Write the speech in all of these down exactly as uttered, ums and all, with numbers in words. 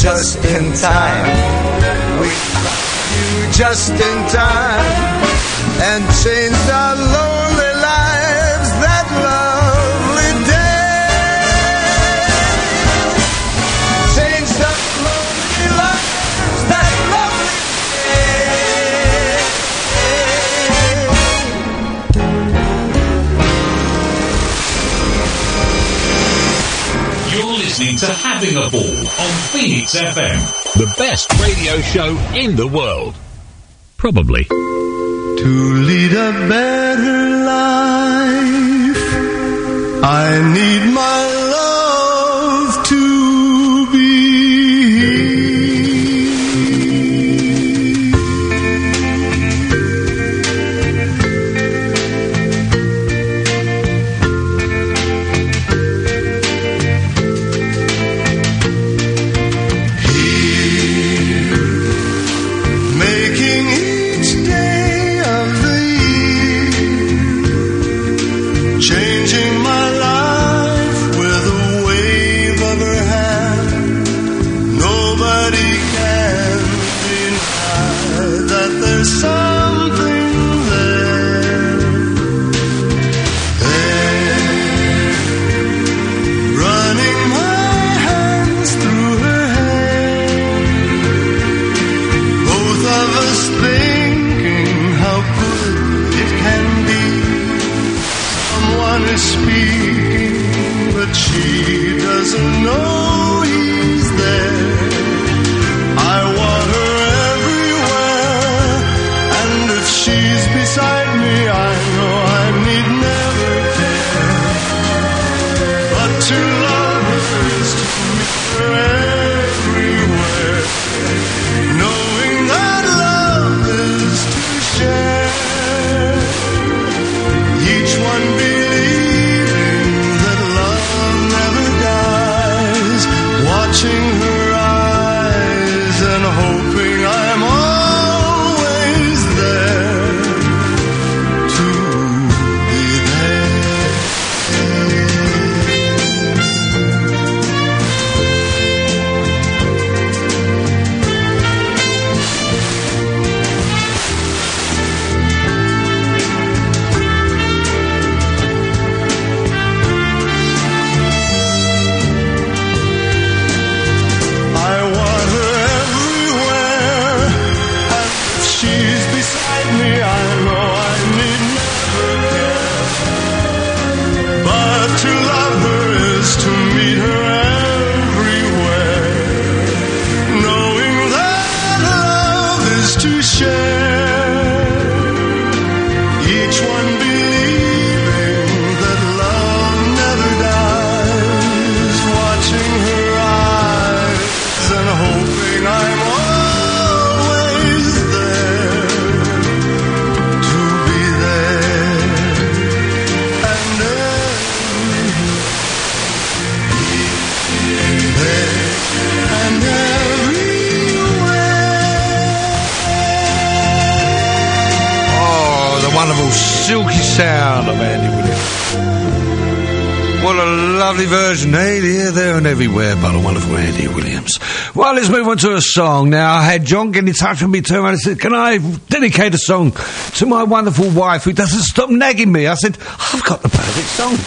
just in time. We found you just in time and changed our lonely lives that lovely day. Changed our lonely lives that lovely day. You're listening to Having a Ball on Phoenix F M, the best radio show in the world. Probably. To lead a better life, I need my love to be. Here, making each day of the year, changing my life with a wave of her hand. Nobody can deny that there's something there, there, running my hands through her hair. Both of us thinking how good it can be. Someone is speaking, but she doesn't know he's there. I want her everywhere, and if she's beside me, I know I need never care. But to love her is to meet her everywhere, knowing that love is to share. Each one believing that love never dies, watching her eyes and hoping I'm always there to be there. I want her everywhere, and if she's beside me, I know I need never care. But to love her is to meet her everywhere, knowing that love is to share. Each one believing that love never dies, watching her eyes and hoping I'm always there to be there and there, there and everywhere. Oh, the wonderful silky sound of Andy Williams. What a lovely version, eh? Here, there and everywhere, but a wonderful Andy Williams. Well, let's move on to a song. Now, I had John get in touch with me, turned around and said, can I dedicate a song to my wonderful wife who doesn't stop nagging me? I said, I've got the perfect song.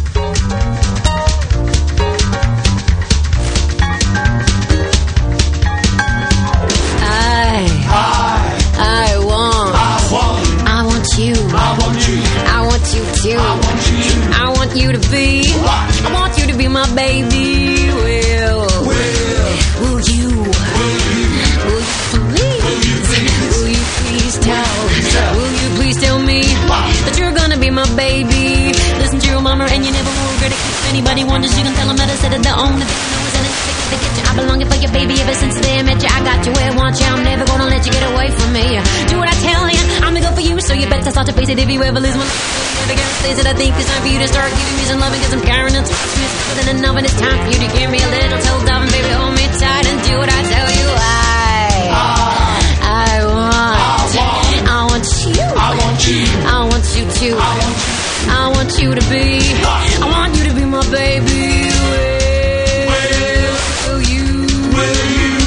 I, I want, I want you, I want you too, I want you to be, I want you to be my baby. Will, will you, will you please, will you please tell, will you please tell me that you're gonna be my baby? Listen to your mama and you never will regret it. If anybody wonders, you can tell them that I said it. The only thing I know is that it's to get you. I belong for your baby ever since the day I met you. I got you where I want you. I'm never gonna let you get away from me. Do what I tell you. I'm the girl for you, so you better start to face it. If you ever lose one, never gonna say that I think it's time for you to start giving me some loving, cause I'm carrying it. More than enough, and it's time for you to give me a little toe dove, and baby, hold me tight and do what I tell you. I, I want, I want you, I want you, I want you too. I want you. I want you to be, I want you to be my baby. Will, will you, will you,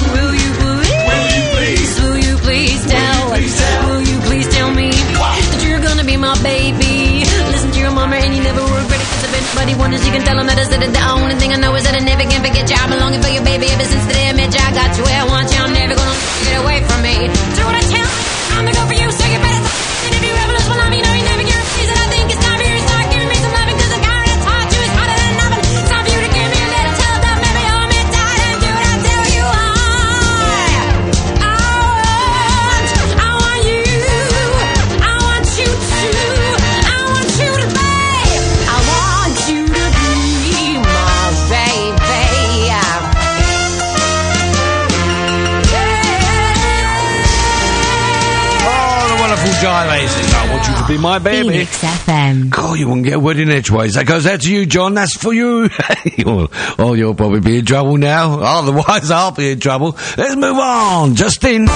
can tell them that I said it. The only thing I know is that I never can forget you. I've been longing for you, baby, ever since the day I met you. I got you where I want you. I'm never gonna get away from me. Do what I tell you. I'm the go for you, so you better stop. And if you ever lose one of me, know you never get a piece. And I think it's time for you to start giving me some loving, 'cause the guy that taught you is hotter than oven. It's time for you to give me a little tell them, maybe you're me tired and do what I tell you. I, I want, I want you, I want you to, I want you to be, I want you to be my baby. Oh, the wonderful Jai Lacey. I want you to be my baby. Phoenix F M. God, you wouldn't get a word in edgeways. That goes out to you, John. That's for you. oh, oh, you'll probably be in trouble now. Otherwise, I'll be in trouble. Let's move on. Justin.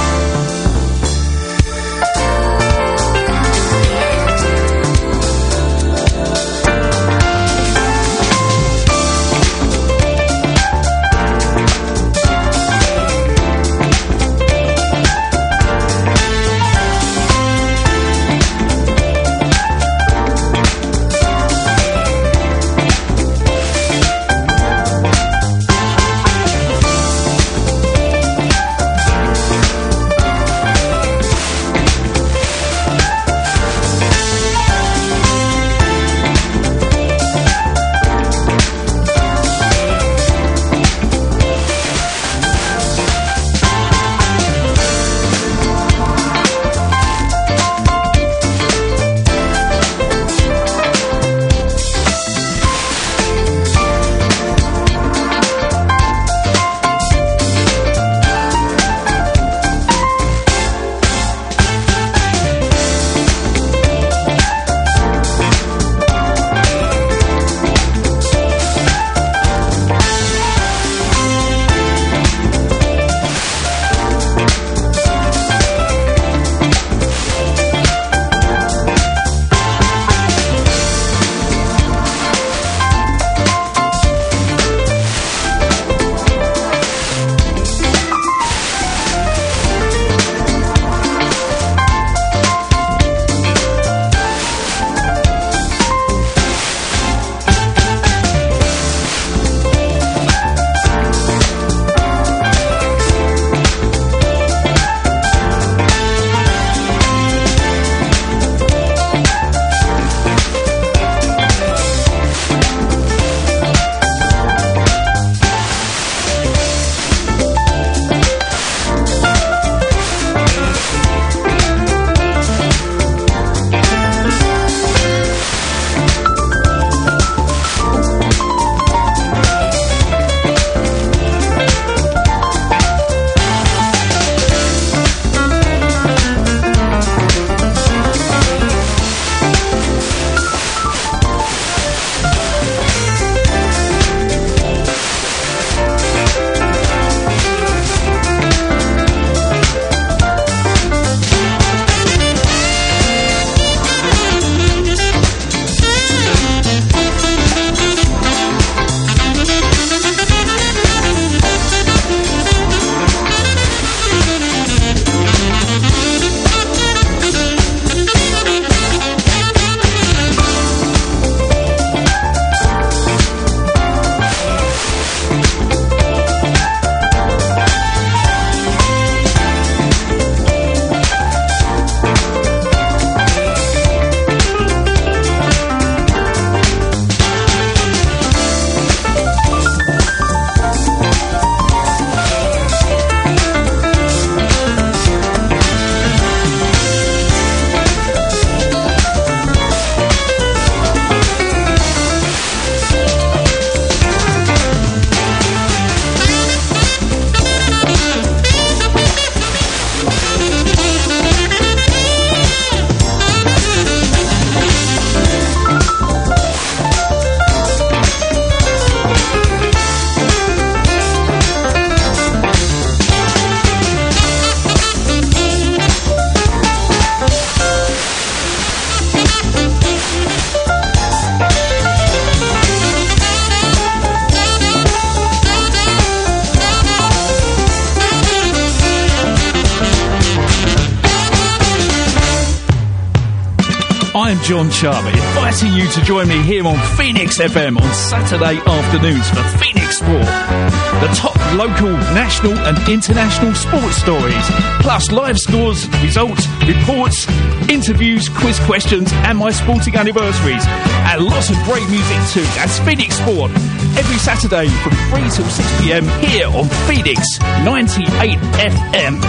I'm John Charlie, inviting you to join me here on Phoenix F M on Saturday afternoons for Phoenix Sport. The top local, national and international sports stories, plus live scores, results, reports, interviews, quiz questions and my sporting anniversaries. And lots of great music too. That's Phoenix Sport. Every Saturday from three till six p m here on Phoenix ninety-eight F M.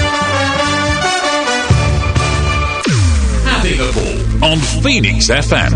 Having a ball on Phoenix F M.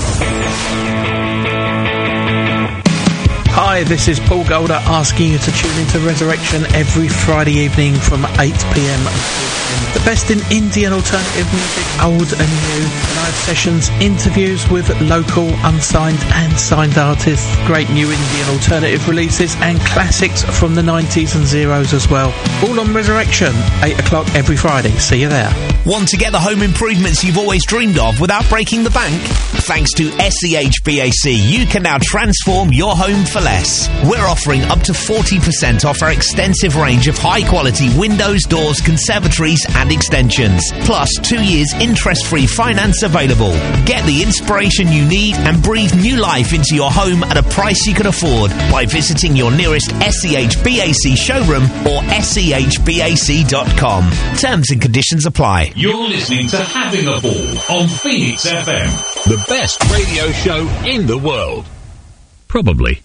Hi, this is Paul Golder asking you to tune into Resurrection every Friday evening from eight p m. The best in indie and alternative music, old and new, live sessions, interviews with local, unsigned and signed artists, great new indie and alternative releases and classics from the nineties and zeros as well. All on Resurrection, eight o'clock every Friday. See you there. Want to get the home improvements you've always dreamed of without breaking the bank? Thanks to S E H B A C, you can now transform your home for less. We're offering up to forty percent off our extensive range of high-quality windows, doors, conservatories and extensions. Plus, two years interest-free finance available. Get the inspiration you need and breathe new life into your home at a price you can afford by visiting your nearest S E H B A C showroom or S E H B A C dot com. Terms and conditions apply. You're listening to Having a Ball on Phoenix F M, the best radio show in the world. Probably.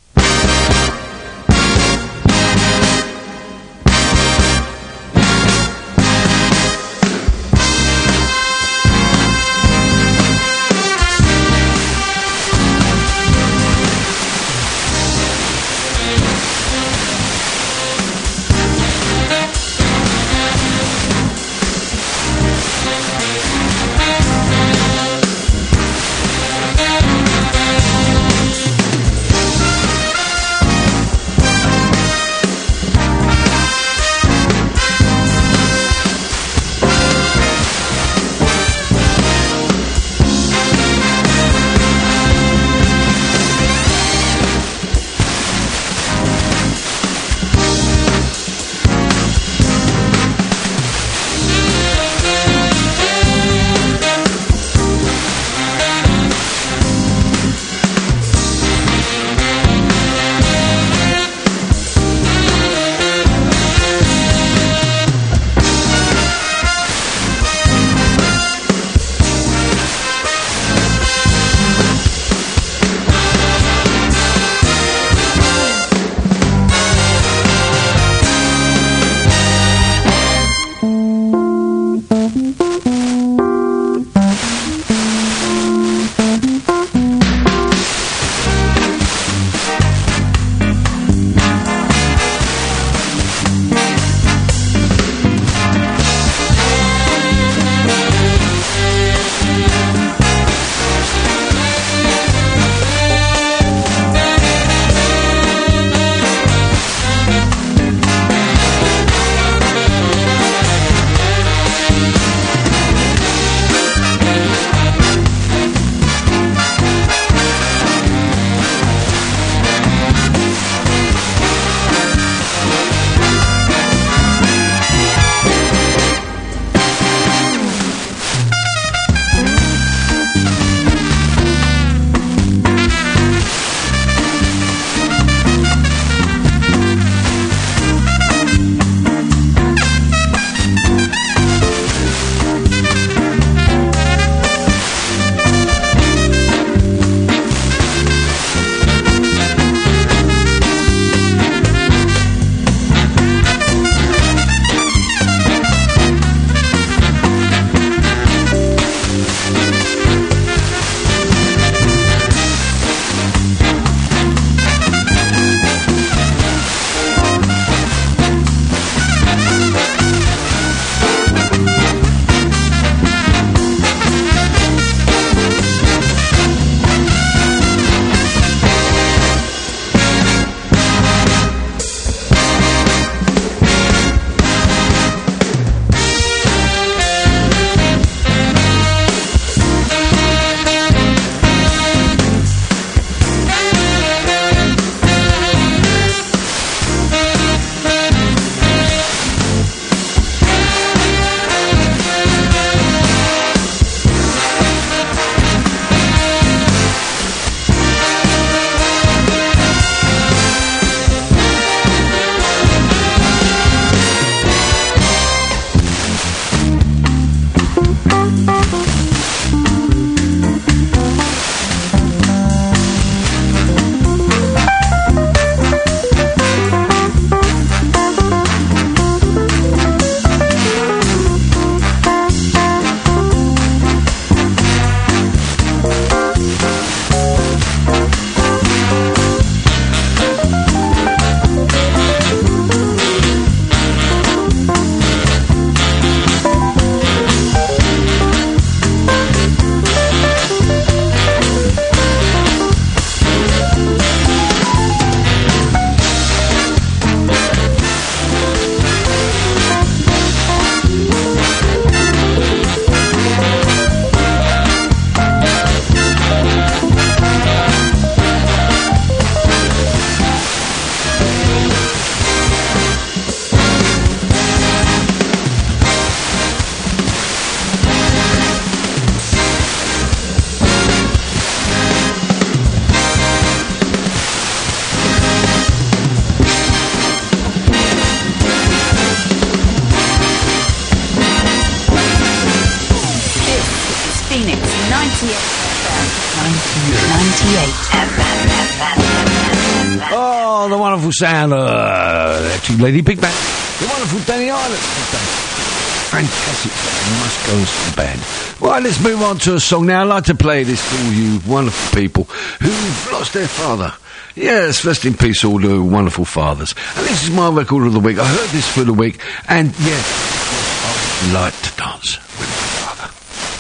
Oh, the wonderful sound of uh, Electric Lady Big Band. The wonderful Danny Island. Fantastic. Must go and see the band. Right, let's move on to a song now. I'd like to play this for all you wonderful people who've lost their father. Yes, rest in peace, all the wonderful fathers. And this is my record of the week. I heard this for the week, and yes, I like to dance with my father.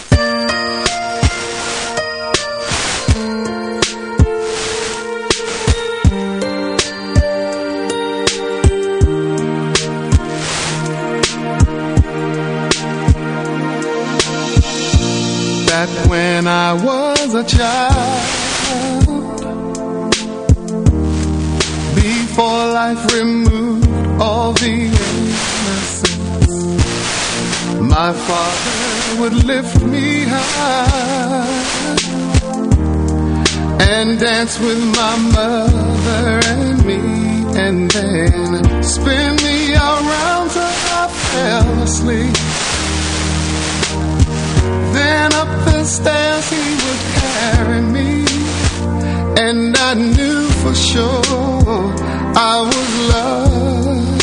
That when I was a child, before life removed all the innocence, my father would lift me high and dance with my mother and me, and then spin me around till I fell asleep. Then up the stairs he would carry me, and I knew for sure I was loved.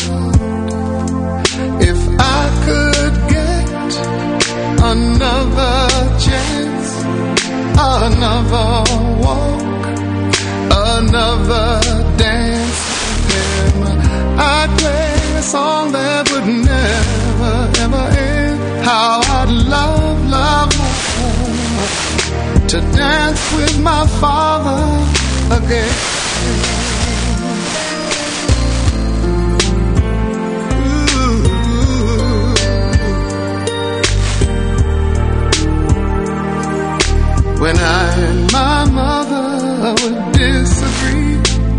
If I could get another chance, another walk, another dance with him, I'd play a song that would never, ever end. How I'd love, love, love to dance with my father again. When I and my mother would disagree,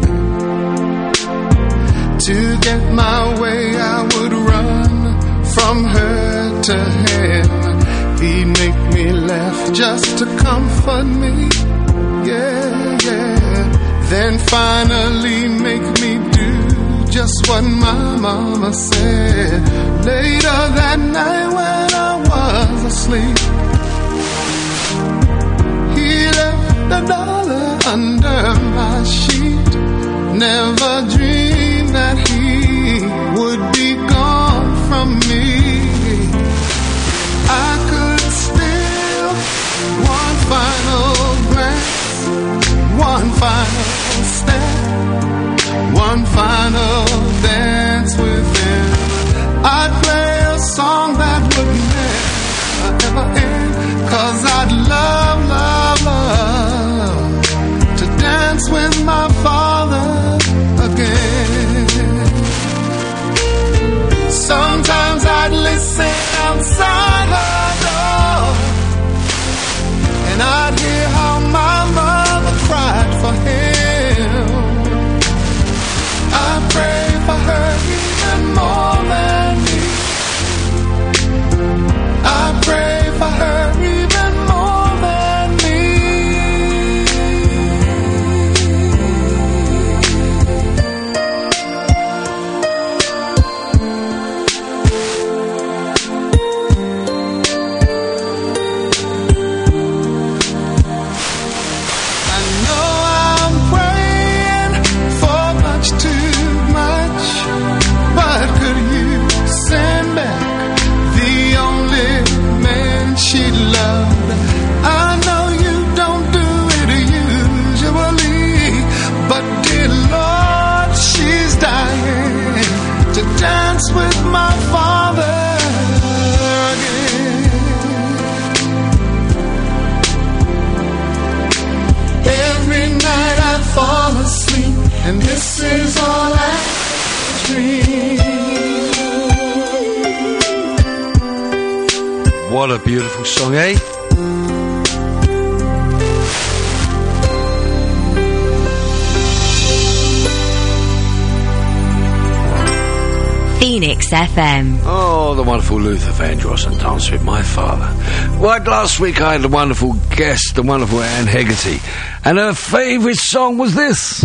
to get my way I would run from her to him. He'd make me laugh just to comfort me, yeah, yeah. Then finally make me do just what my mama said. Later that night when I was asleep, he left a dollar under my sheet. Never dreamed that he would be gone from me. I could still one final glance, one final step, one final dance with him. I'd play a song that what a beautiful song, eh? Phoenix F M. Oh, the wonderful Luther Vandross and Dance With My Father. Right, last week I had a wonderful guest, the wonderful Anne Hegarty, and her favourite song was this.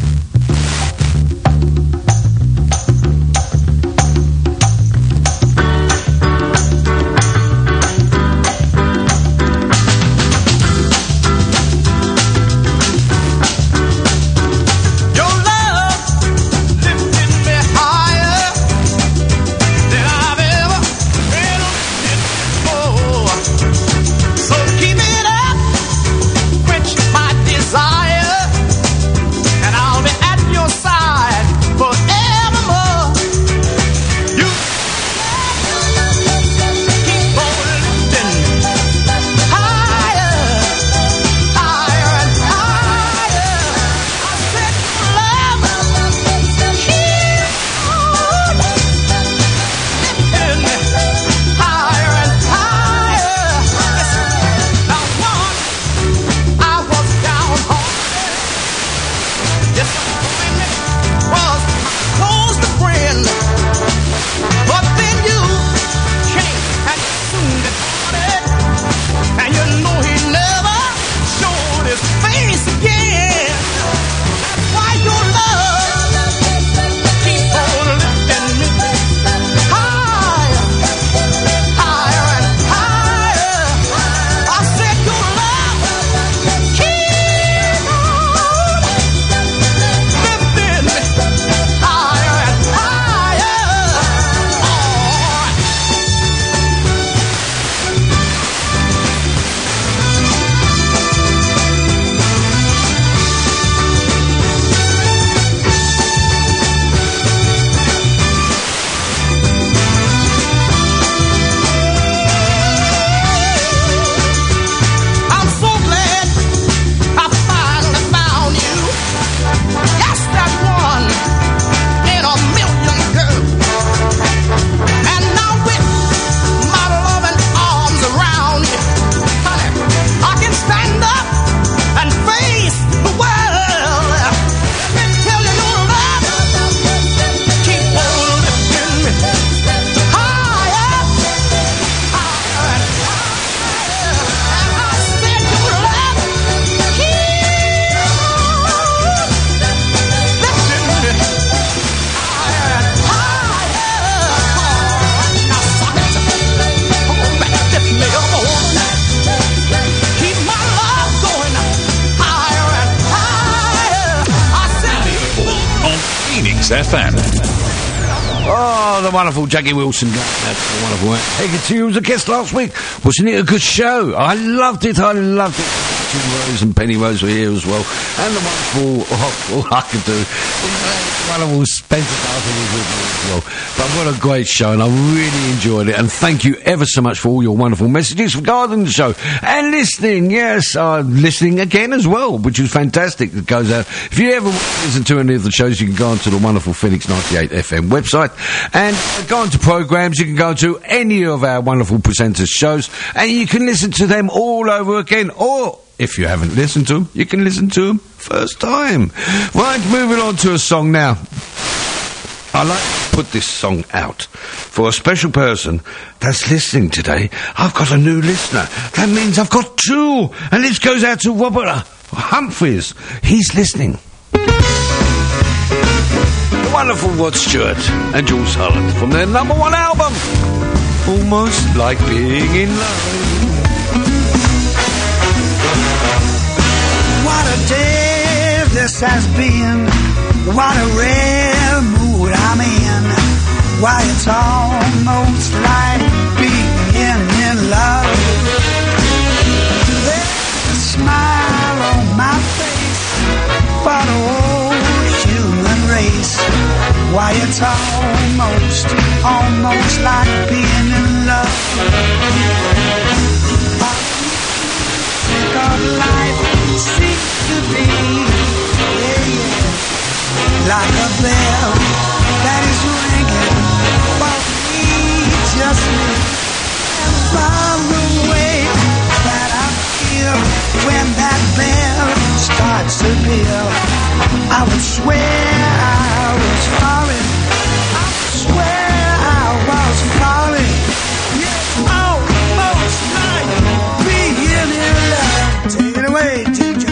F M. Oh, the wonderful Jackie Wilson. That's the wonderful. Hegarty was a guest last week. Wasn't it a good show? I loved it. I loved it. Rose and Penny Rose were here as well. And the wonderful, oh, all I could do, the wonderful Spencer Darcy was with me as well. But what a great show, and I really enjoyed it. And thank you ever so much for all your wonderful messages regarding the show. And listening, yes, uh, listening again as well, which was fantastic. It goes out. If you ever listen to any of the shows, you can go onto the wonderful Phoenix ninety-eight F M website and go onto programs. You can go to any of our wonderful presenters' shows, and you can listen to them all over again, or if you haven't listened to them, you can listen to them first time. Right, moving on to a song now. I like to put this song out for a special person that's listening today. I've got a new listener. That means I've got two. And this goes out to Robert Humphries. He's listening. The wonderful Rod Stewart and Jules Holland from their number one album, Almost Like Being in Love. What a day this has been. What a rare mood I'm in. Why, it's almost like being in love. There's a smile on my face for the whole human race. Why, it's almost, almost like being in love. Think of life seems to be, yeah, yeah, like a bell that is ringing, but we just live and follow. when that bell starts to peal, I would swear I was falling. I would swear I was falling. Yeah, almost like being in love. Take it away, teacher.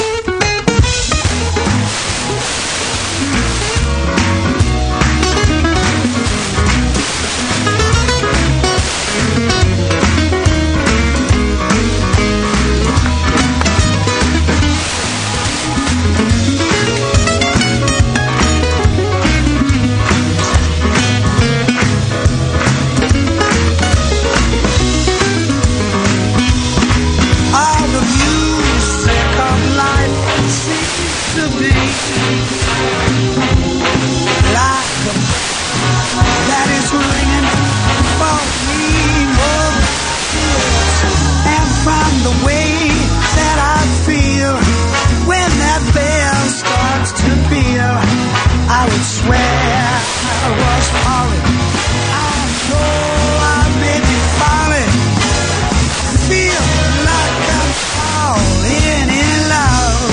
I would swear I was falling. I know I may be falling. Feel like I'm falling in love.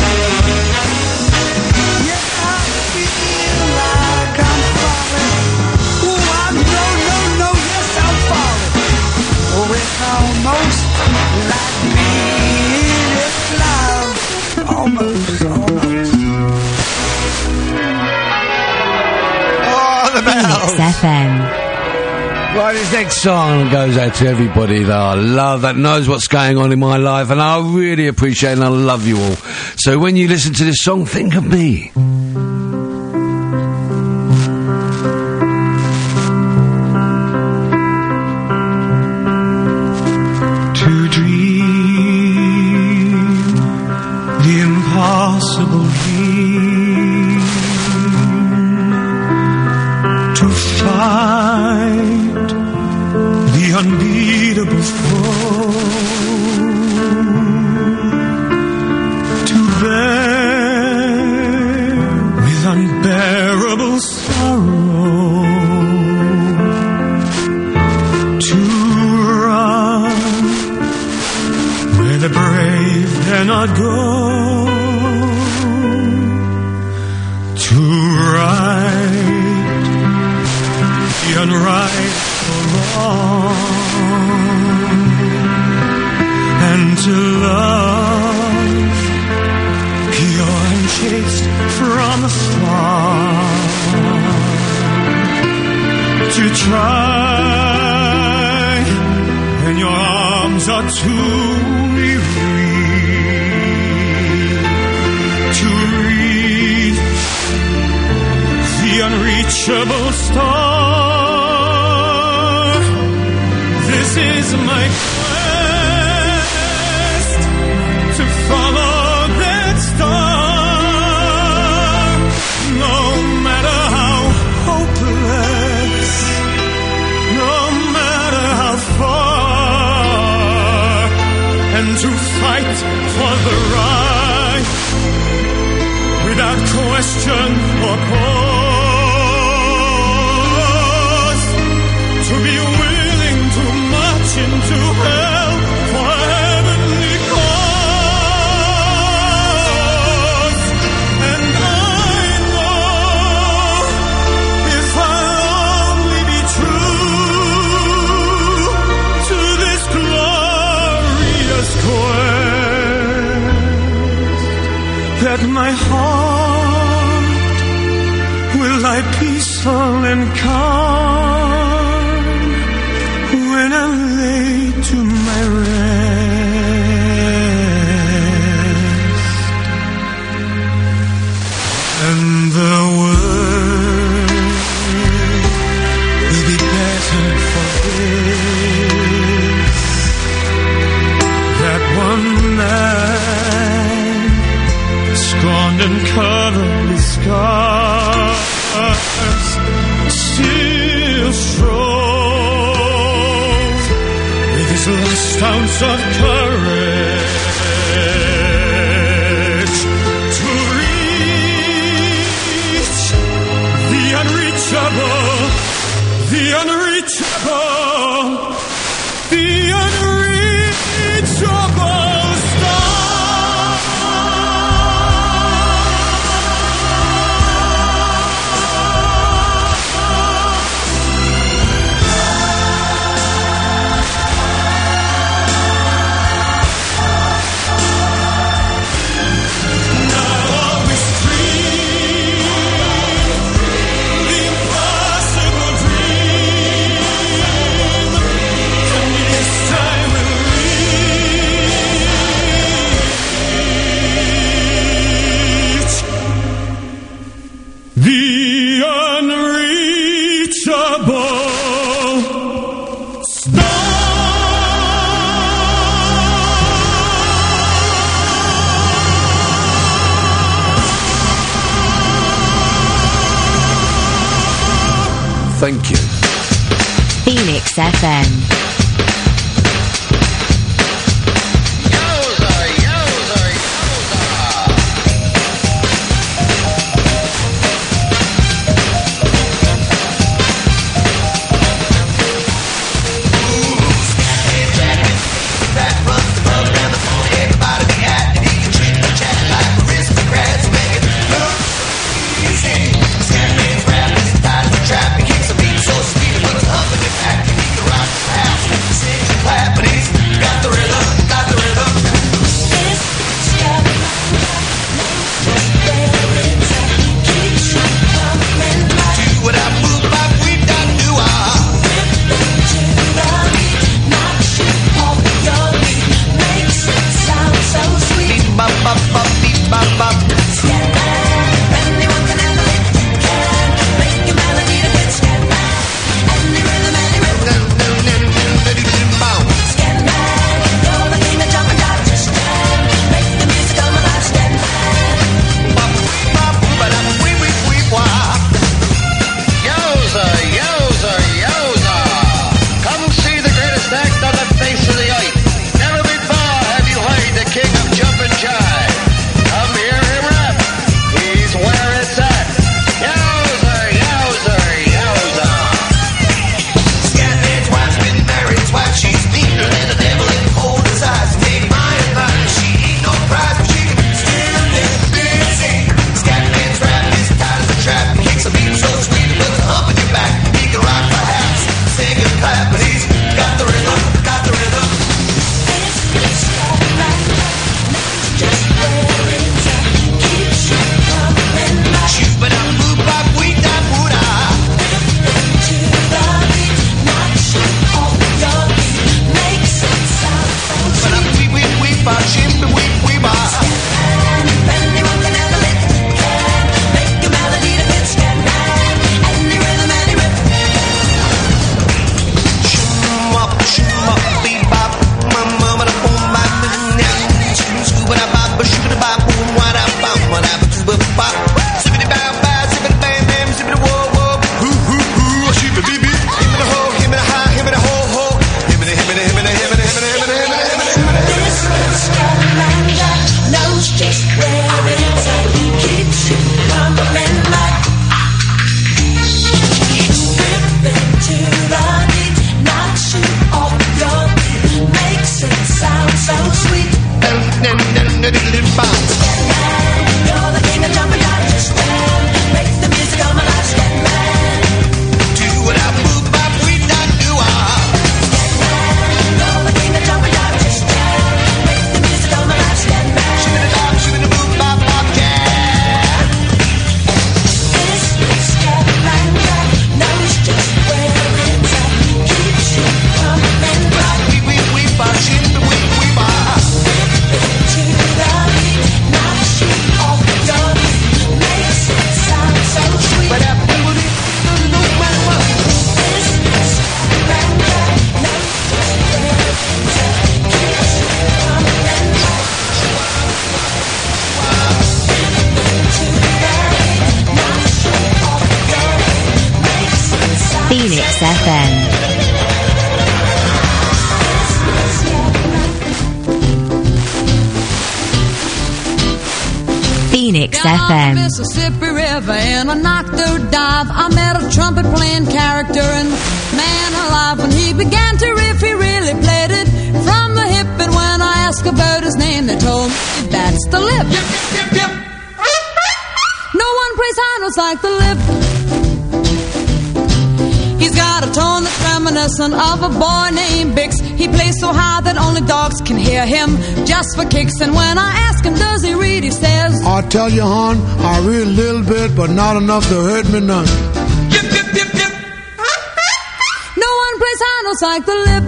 Yeah, I feel like I'm falling. Oh, I know, no, no, yes, I'm falling. Oh, it's almost like being in love. Almost, almost. Phoenix F M. Right, this next song goes out to everybody that I love, that knows what's going on in my life, and I really appreciate and I love you all. So when you listen to this song, think of me. To dream the impossible dream, to fight the unbeatable foe, to bear with unbearable sorrow, to run where the brave dare not go, to ride and right or wrong, and to love pure and chaste from afar, to try when your arms are too weary, to reach the unreachable star. This is my quest, to follow that star, no matter how hopeless, no matter how far, and to fight for the right without question or cause, to be willing to march into hell for a heavenly cause. And I know if I'll only be true to this glorious quest, that my heart will lie peaceful and calm when I lay to my rest, and the world will be better for this, that one man scorned and covered with scars still strove with his last ounce of courage to reach the unreachable, the unreachable, the unreachable star. Thank you. Phoenix F M. Phoenix F M. Phoenix F M. Mississippi River in a knocked-out dive, I met a trumpet-playing character and man alive. When he began to riff, he really played it from the hip. And when I asked about his name, they told me that's the Lip. Yip, yip, yip, yip. No one plays high notes like the Lip. He's got a tone that's reminiscent of a boy named Bix. He plays so high that only dogs can hear him, just for kicks. And when I ask him, does he read, he says, I tell you, hon, I read a little bit, but not enough to hurt me none. Yip, yip, yip, yip. No one plays high notes like the Lip.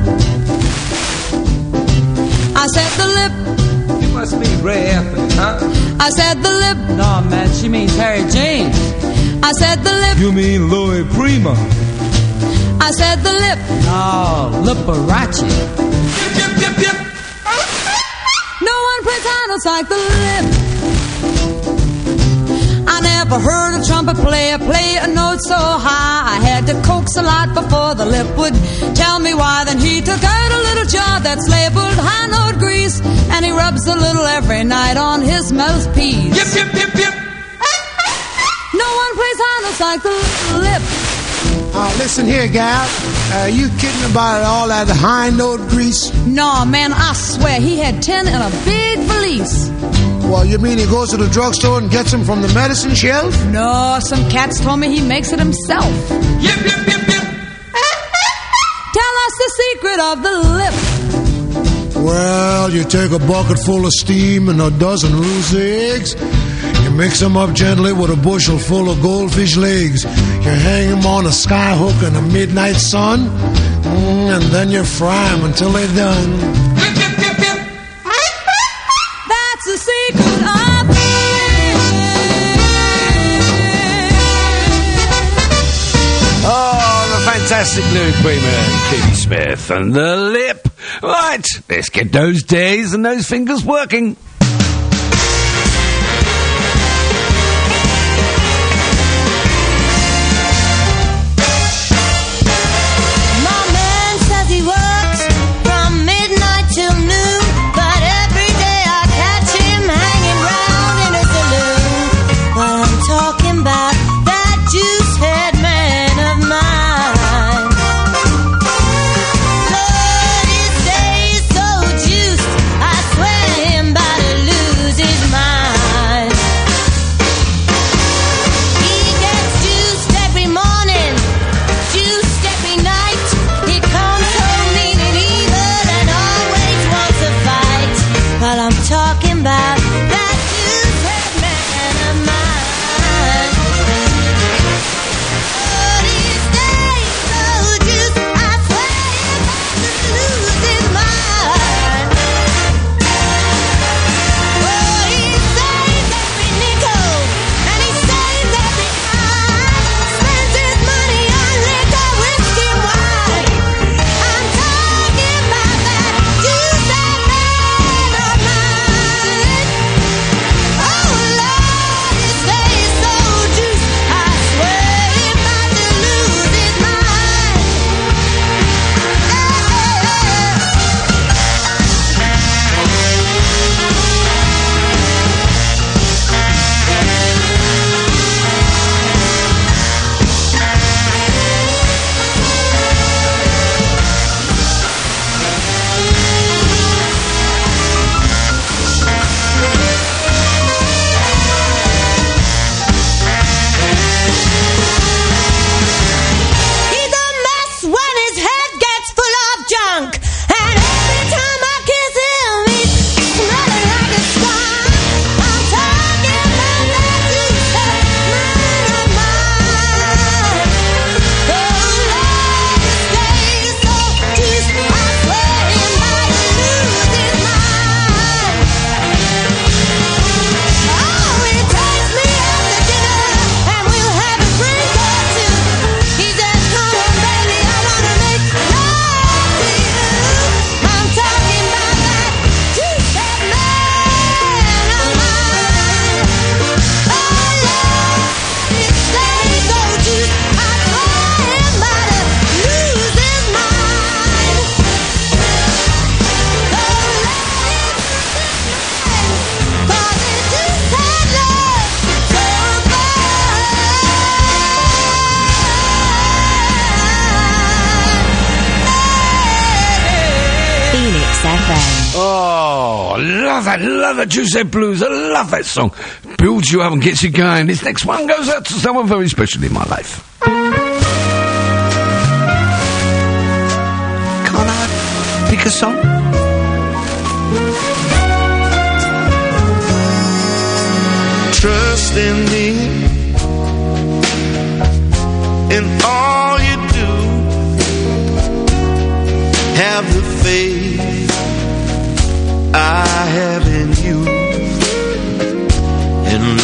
I said the Lip. You must be Ray Anthony, huh? I said the Lip. No, man, she means Harry James. I said the Lip. You mean Louis Prima. I said the Lip. No, Liberace. Yip, yip, yip, yip. No one plays high notes like the Lip. I never never heard a trumpet player play a note so high. I had to coax a lot before the lip would tell me why. Then he took out a little jar that's labeled high note grease, and he rubs a little every night on his mouthpiece. Yip, yip, yip, yip. No one plays high notes like the lip. Uh, listen here, gal. Are you kidding about all that high note grease? No, man, I swear he had ten in a big valise. Well, you mean he goes to the drugstore and gets them from the medicine shelf? No, some cats told me he makes it himself. Yip, yip, yip, yip. Tell us the secret of the lip. Well, you take a bucket full of steam and a dozen loose eggs. You mix them up gently with a bushel full of goldfish legs. You hang them on a sky hook in the midnight sun, mm, and then you fry them until they're done. Yip, yip, yip, yip. That's the secret of the Oh, the fantastic Louis Prima and Keely Smith and the lip. Right, let's get those days and those fingers working. Oh, love that, love that Juicy Blues. I love that song. Builds you up and gets you going. This next one goes out to someone very special in my life. Can't I pick a song? Trust in me in all you do. Have the faith I have in you, and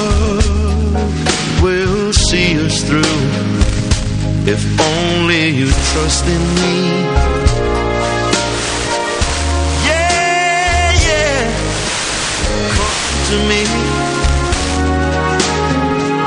love will see us through if only you trust in me. Yeah, yeah, come to me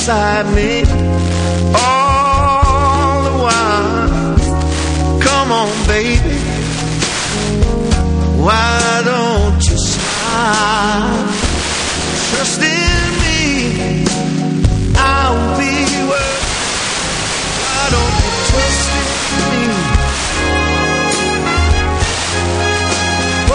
beside me all the while. Come on, baby, why don't you smile? Trust in me, I'll be worth. Why don't you trust in me? Oh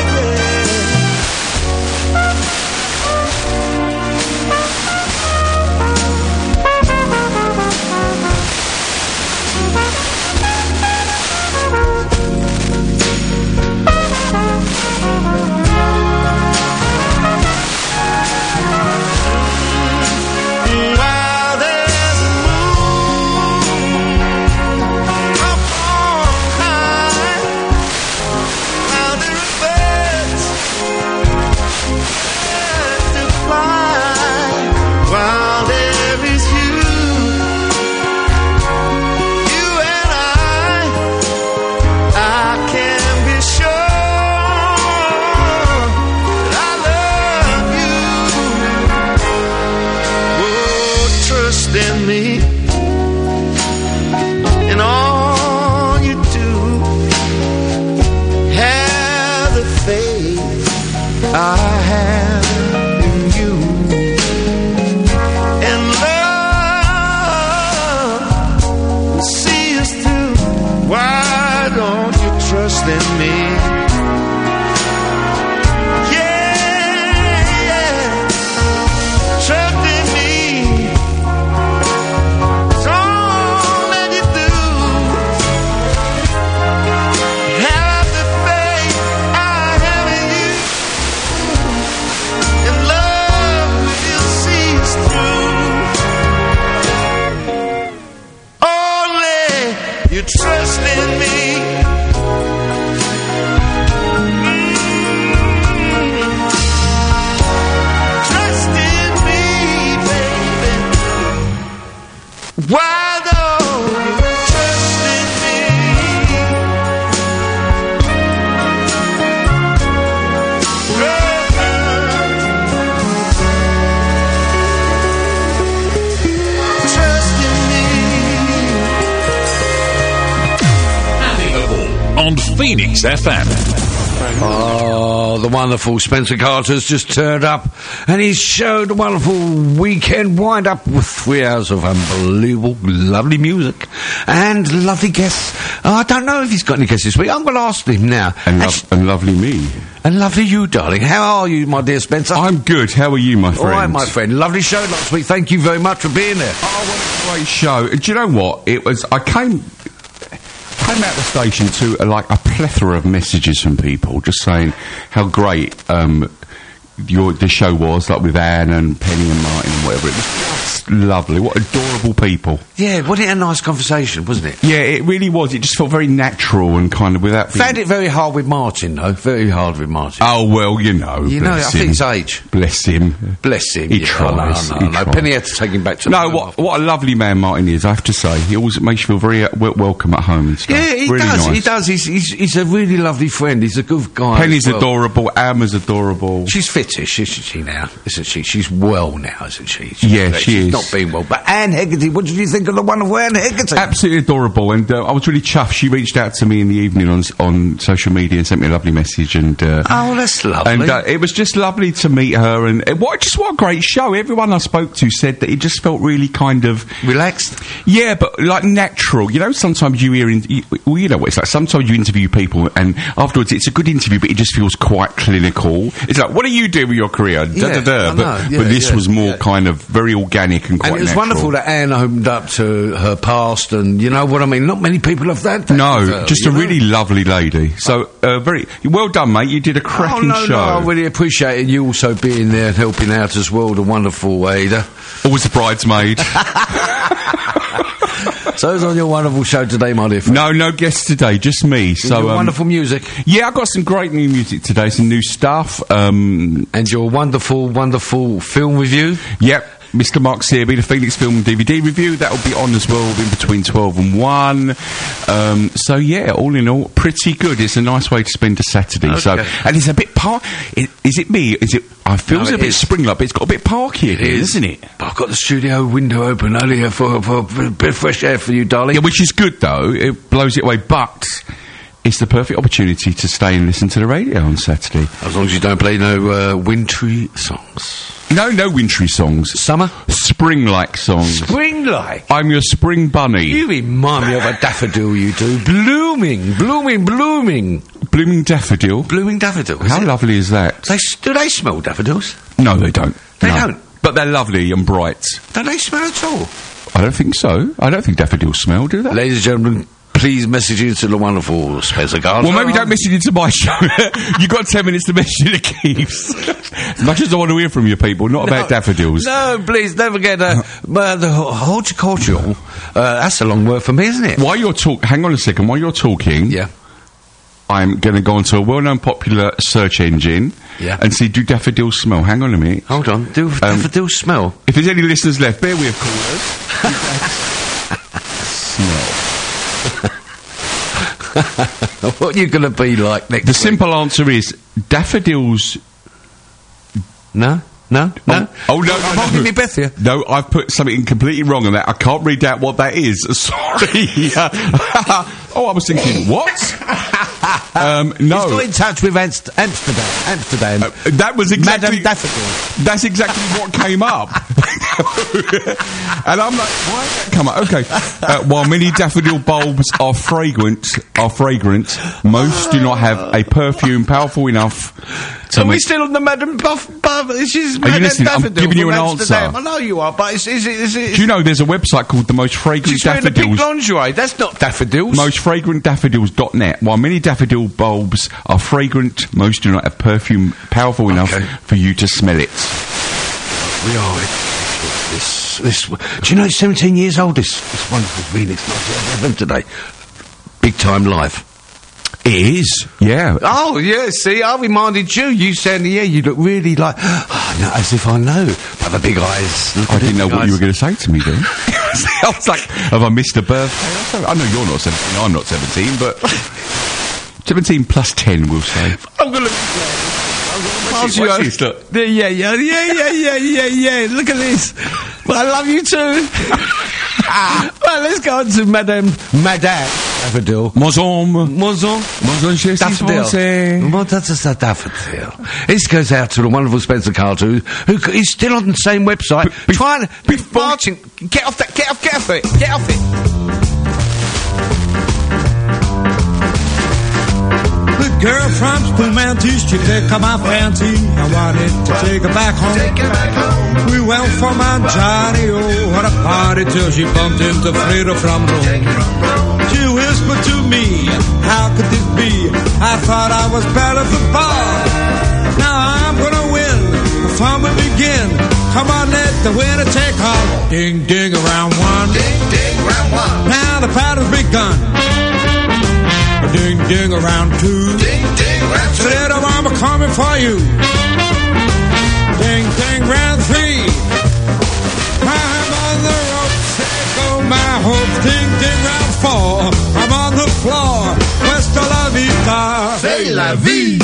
Phoenix F M. Oh, the wonderful Spencer Carter's just turned up, and he's showed a wonderful weekend wind up with three hours of unbelievable, lovely music and lovely guests. Oh, I don't know if he's got any guests this week. I'm going to ask him now. And, lo- and lovely me. And lovely you, darling. How are you, my dear Spencer? I'm good. How are you, my friend? All right, my friend. Lovely show last week. Thank you very much for being there. Oh, what a great show. Do you know what? It was. I came. came out the station to uh, like a plethora of messages from people just saying how great um, your the show was, like with Anne and Penny and Martin and whatever. It was just lovely. What adorable people. Yeah, wasn't it a nice conversation, wasn't it? Yeah, it really was. It just felt very natural and kind of without... Found it very hard with Martin, though. Very hard with Martin. Oh, well, you know. You know, I him. think it's age. Bless him. Bless him. He yeah, tries. No, no, he no. tries. Penny had to take him back to... No, what what a lovely man Martin is, I have to say. He always makes you feel very uh, w- welcome at home and stuff. Yeah, he really does. nice. He does. He's, he's, he's a really lovely friend. He's a good guy. Penny's as well. adorable. Emma's adorable. She's fittish, isn't she, now? Isn't she? She's well now, isn't she? She's Yeah, she she's is. not been well. But Anne Hegarty, what did you think of the wonderful Anne Hegarty? Absolutely adorable, and uh, I was really chuffed. She reached out to me in the evening on on social media and sent me a lovely message. And uh, oh, that's lovely. And uh, it was just lovely to meet her. And uh, what just what a great show! Everyone I spoke to said that it just felt really kind of relaxed. Yeah, but like natural. You know, sometimes you hear, in, you, well, you know what it's like. Sometimes you interview people, and afterwards it's a good interview, but it just feels quite clinical. It's like, what do you do with your career? Yeah, da, da, da. I But, know. Yeah, but this yeah, was more yeah. kind of very organic and quite And it was natural. wonderful that Anne opened up to her past, and you know what I mean. Not many people have had that. No, with her, just you a know? really lovely lady. So, uh, very well done, mate. You did a cracking oh, no, show. No, I really appreciate you also being there and helping out as well. The wonderful Ada. Always the bridesmaid. So it's on your wonderful show today, my dear friend. No, no guests today, just me. So your um, wonderful music. Yeah, I've got some great new music today, some new stuff. Um, and your wonderful, wonderful film review. Yep. Mister Mark Searby, the Phoenix Film D V D review. That'll be on as well in between twelve and one. Um, so, yeah, all in all, pretty good. It's a nice way to spend a Saturday. Okay. So, and it's a bit park. It, is it me? Is it? I feel No, it's a it bit is. spring-like, but it's got a bit parky It here, is. isn't it? I've got the studio window open earlier for, for, for a bit of fresh air for you, darling. Yeah, which is good though. It blows it away, but it's the perfect opportunity to stay and listen to the radio on Saturday. As long as you don't play no uh, wintry songs. No, no wintry songs. Summer? Spring-like songs. Spring-like? I'm your spring bunny. You remind me of a daffodil, you do. Blooming, blooming, blooming. Blooming daffodil? Blooming daffodil. How lovely is that? They, s- do they smell daffodils? No, they don't. They No. don't? But they're lovely and bright. Don't they smell at all? I don't think so. I don't think daffodils smell, do they? Ladies and gentlemen, please message into the wonderful Spencer Garner. Well, maybe don't message into my show. You've got ten minutes to message into Keith's. As much as I want to hear from you people, not about daffodils. No, please, don't forget uh, uh, the horticultural. Uh, that's a long word for me, isn't it? While you're talking, hang on a second. While you're talking, Yeah. I'm going to go onto a well-known popular search engine Yeah. and see, do daffodils smell? Hang on a minute. Hold on. Do daffodils smell? If there's any listeners left, bear with callers. Smell. What are you going to be like next The week? simple answer is daffodils. No? No? No? Oh, oh no, I'm no, holding no. me breath here. No, I've put something completely wrong on that. I can't read out what that is. Sorry. Oh, I was thinking, what? um, no. He's got in touch with Amst- Amsterdam. Amsterdam. Uh, that was exactly. Madame Daffodil. That's exactly what came up. And I'm like, why did that come up? Okay. Uh, while many daffodil bulbs are fragrant, are fragrant, most do not have a perfume powerful enough to Are we make. still on the Madame Buff? Buff she's you Madame listening? I'm Daffodil giving you from an Amsterdam. answer. I know you are, but is, is it... Is it Do you know there's a website called the most fragrant she's wearing a pink daffodils? lingerie. That's not daffodils. most fragrant daffodils dot net. While many daffodil bulbs are fragrant, most do not have perfume powerful enough Okay. for you to smell it. We are... This... this do you know it's seventeen years old, this, this wonderful Phoenix ninety eleven today? Big time live. It is, yeah. Oh, yeah, see, I reminded you. You said, yeah, you look really like... Oh, no, as if I know. But the big eyes... Look I at didn't the know big what eyes. you were going to say to me then. I was like, have I missed a birthday? I know you're not seventeen, I'm not seventeen, but... seventeen plus ten, we'll say. I'm going to... What's this? What's this? Look. Yeah, yeah, yeah, yeah, yeah, yeah, yeah, yeah. Look at this. Well, I love you too. Well, let's go on to Madame... Madame Daffodil. Mozom. Mozon. Mozon chez Daffodil. What does that daffodil? This goes out to the wonderful Spencer Carter, who who is still on the same website, be- trying to be marching. Get off that! Get off! Get off it! Get off it! The girl from Spoon Mountain, she picked up my panty. I wanted to take her back home. Take it back home. We went for Mount Johnny, oh, what a party till she bumped into Frida from Rome. She whispered to me, how could this be? I thought I was better for ball. Now I'm gonna win, the fun will begin. Come on, let the winner take all. Ding, ding, around one. Ding, ding, round one. Now the battle's begun. Ding, ding, around two. Ding, ding, round two. Little mama coming for you. Ding, ding, round three. I'm on the ropes, there go my hopes. Ding, ding, round four. I'm on the floor. Questa la vita. C'est la vie.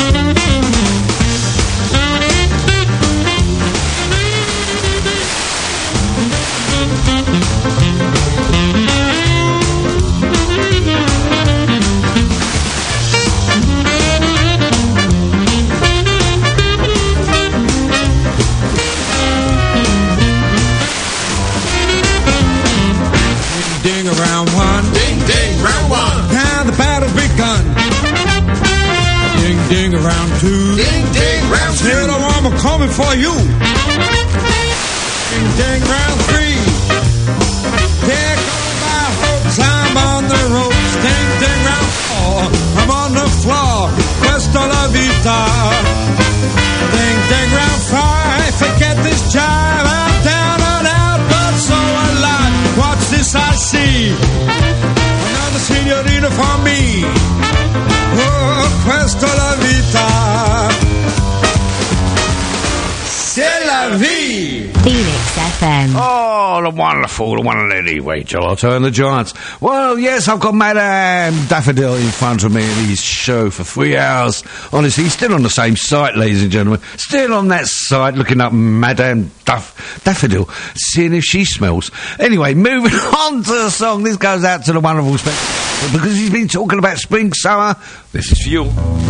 Ding, around one. Ding, ding, round one. Now the battle's begun. Ding, ding, around two. Ding, ding, round two. Little mama coming for you. Ding, ding, round three. There go my hopes, I'm on the ropes. Ding, ding, round four. I'm on the floor. Questa la vita. Ding, ding, round five. Forget this jive. I'm down and out, but so alive. Watch this, I see. Another signorina for me. Oh, questa la vita. C'est la vie. Hey! Phoenix F M. Oh, the wonderful, the one and only Rachel Otto and the Giants. Well, yes, I've got Madame Daffodil in front of me in his show for three hours. Honestly, he's still on the same site, ladies and gentlemen. Still on that site, looking up Madame Daff- Daffodil, seeing if she smells. Anyway, moving on to the song. This goes out to the wonderful Spencer, because he's been talking about spring, summer. This is for you.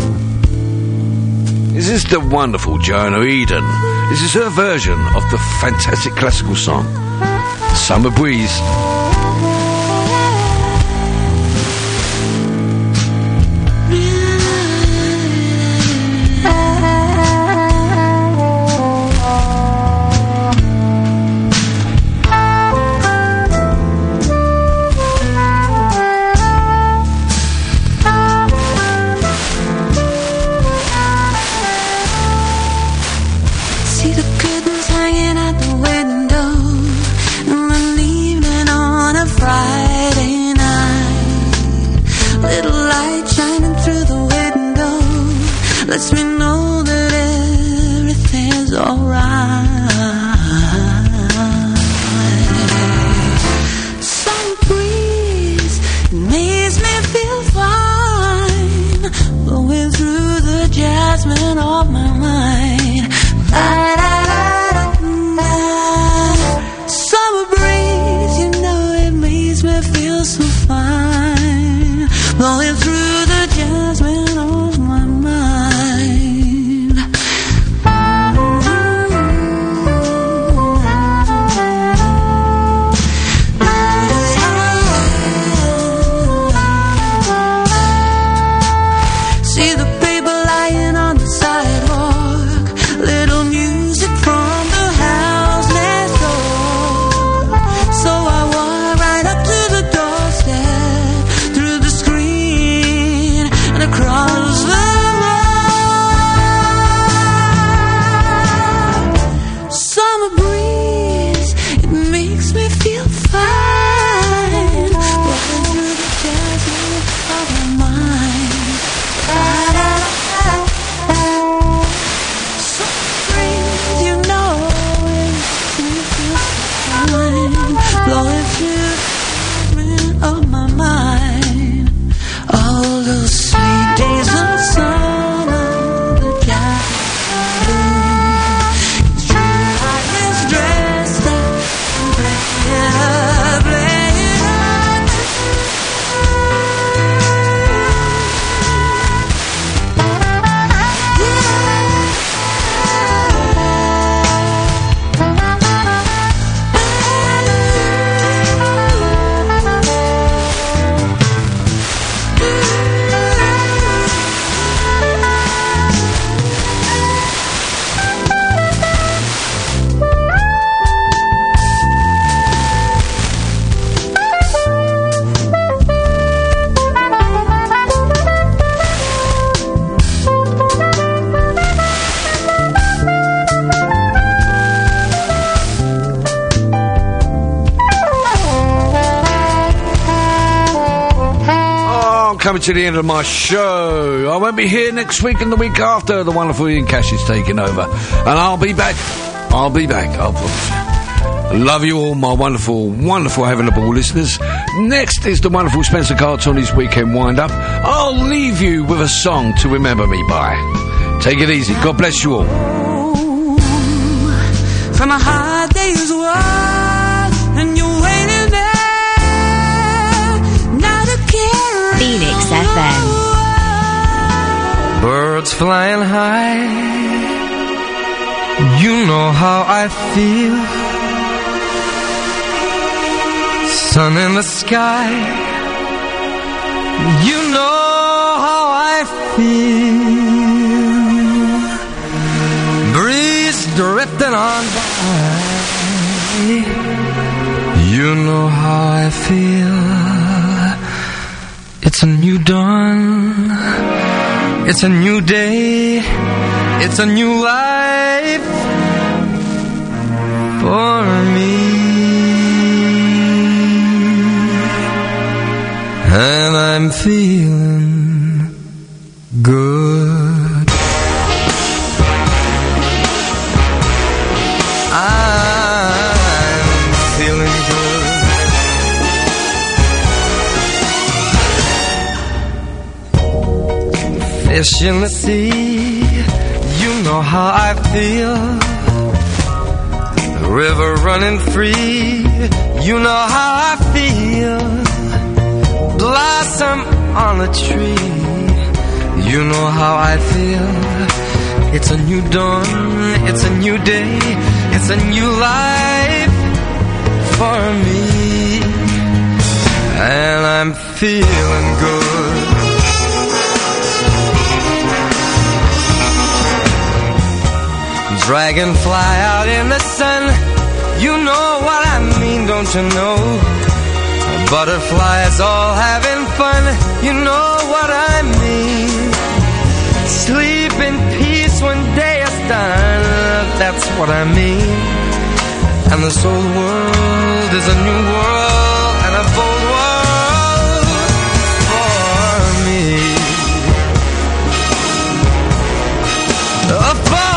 This is the wonderful Joanna Eden. This is her version of the fantastic classical song, Summer Breeze. Lets me know that everything's alright. Some breeze, it makes me feel fine, blowing through the jasmine of my mind. Summer breeze, you know it makes me feel so fine, blowing through the jasmine of my mind. Coming to the end of my show. I won't be here next week and the week after. The wonderful Ian Cash is taking over. And I'll be back. I'll be back. I'll promise you. I love you all, my wonderful, wonderful having a ball listeners. Next is the wonderful Spencer Cartoni's weekend wind-up. I'll leave you with a song to remember me by. Take it easy. God bless you all. From a hard day's work, and you're waiting there. Phoenix F M. Birds flying high, you know how I feel. Sun in the sky, you know how I feel. Breeze drifting on by, you know how I feel. It's a new dawn, it's a new day, it's a new life for me. And I'm feeling good. I fish in the sea. You know how I feel. The river running free. You know how I feel. Blossom on a tree. You know how I feel. It's a new dawn. It's a new day. It's a new life for me. And I'm feeling good. Dragonfly out in the sun. You know what I mean, don't you know? Butterflies all having fun. You know what I mean. Sleep in peace when day is done. That's what I mean. And this old world is a new world and a bold world for me. Uh, for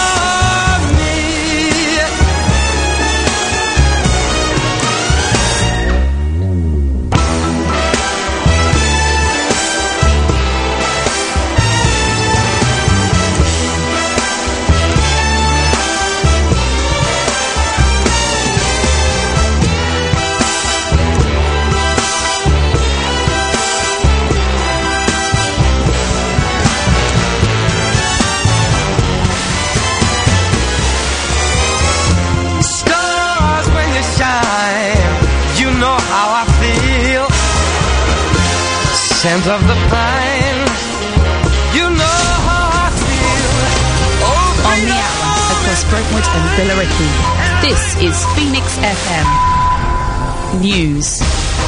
scent of the pine. You know how I feel. Oh, on the hour across Brentwood and Billericay. This is Phoenix F M News.